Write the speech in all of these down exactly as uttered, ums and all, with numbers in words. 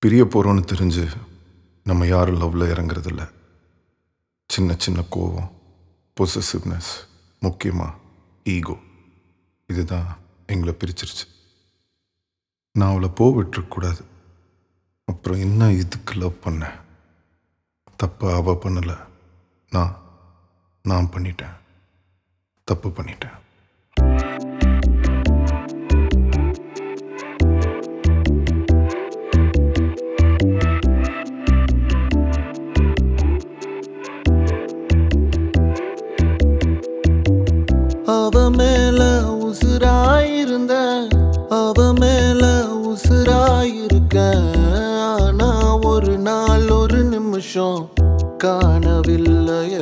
பிரிய போகிறோன்னு தெரிஞ்சு நம்ம யாரும் லவ்வில் இறங்குறதில்ல. சின்ன சின்ன கோவம், பொசசிவ்னஸ், முக்கியமாக ஈகோ, இதுதான் எங்களை பிரிச்சிருச்சு. நான் அவளை போ விட்டுருக்கூடாது. அப்புறம் என்ன இதுக்கு லவ் பண்ணேன்? தப்பு அவள் பண்ணலை, நான் நான் பண்ணிட்டேன். தப்பு பண்ணிட்டேன். அவ மேல உசுராயிருந்த, அவ மேல உசுராயிருக்க. ஆனா ஒரு நாள் ஒரு நிமிஷம் காணவில்லைய.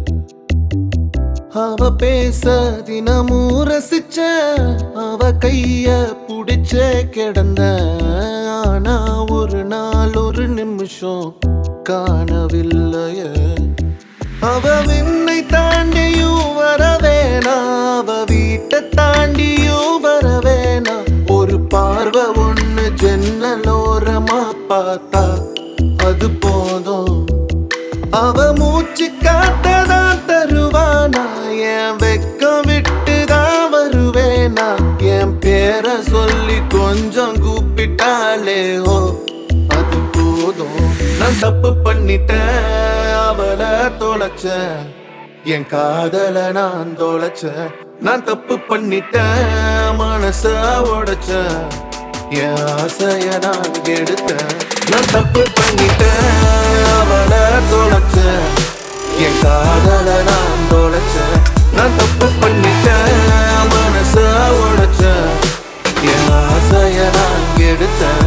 அவ பேச தினமும் ரசிச்ச, அவ கைய புடிச்சே கிடந்த. ஆனா ஒரு நாள் ஒரு நிமிஷம் காணவில்லைய. அவ விண்ணை தாண்டியும் வரவேனா, அவ வீட்டை தாண்டியும் வரவேனா. ஒரு பார்வை ஒண்ணு ஜன்னலோரமா பார்த்தா அது போதும். அவ மூச்சு காத்ததான் தருவானா, என் வெக்கம் விட்டுதான் வருவேனா. என் பேரை சொல்லி கொஞ்சம் கூப்பிட்டாலே ஓ அது போதும். நான் தப்பு பண்ணிட்டேன், அவளை தொலைச்சேன், என் காதல நான் தொலைச்சேன். நான் தப்பு பண்ணிட்டேன், மனச உடைச்சேன், என் ஆசைய நான் கெடுத்தேன். நான் தப்பு பண்ணிட்டேன், அவளை தொலைச்சேன், என் காதல நான் தொலைச்சேன். நான் தப்பு பண்ணிட்டேன், மனச உடைச்சேன், என் ஆசைய நான் கெடுத்தேன்.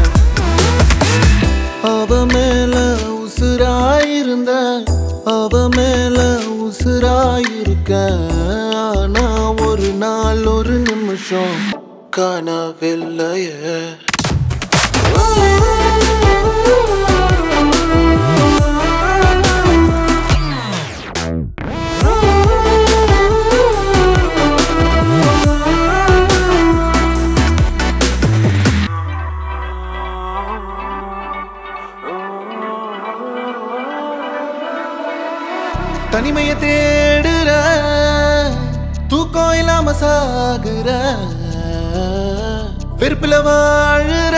அவ மேல உசுராயிருந்த, அவ மேல உசுராயிருக்க. ஆனா ஒரு நாள் ஒரு நிமிஷம் காணவில்லையே. தனிமையை தேடுற, தூக்கம் இல்லாம சாகுற, வெறுப்புல வாழுற,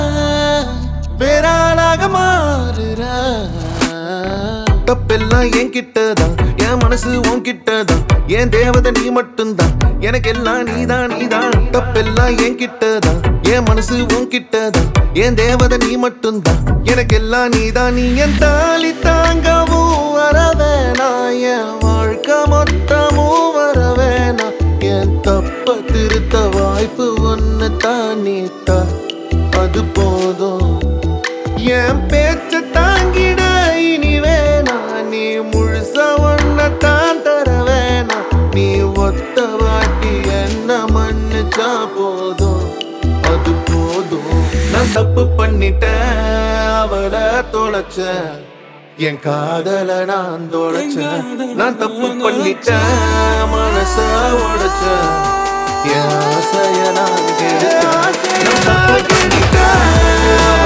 வேறாளாக மாறுற. தப்பெல்லாம் என் கிட்டதான், என் மனசு உன் கிட்டதான், என் தேவதை நீ மட்டும்தான், எனக்கு எல்லாம் நீதான் நீதான். தப்பெல்லாம் என் கிட்டதான், என் மனசு உன் கிட்டதான், என் தேவதை நீ மட்டும்தான், எனக்கு எல்லாம் நீதான். நீ என் தாலி தாங்கவும் வரவேனா, என் வாழ்க்கை மொத்தமும் வரவேனா. என் தப்ப திருத்த வாய்ப்பு ஒன்னு தான் நீத்தா அது போதும். என் பேச்ச தாங்கிட இனி வேணா, நீ முழுச ஒன்ன தான் தர வேணா. நீ ஒத்த வாட்டி என்ன மன்னிச்சா போதும், அது போதும். நான் தப்பு பண்ணிட்டேன், அவளை தொலைச்சேன், என் காதல நான் தொலைச்சேன். நான் தப்பு பண்ணிட்டேன், மனச உடைச்சேன், என் ஆசைய நான் கெடுத்தேன். நான் தப்பு பண்ணிட்டேன்.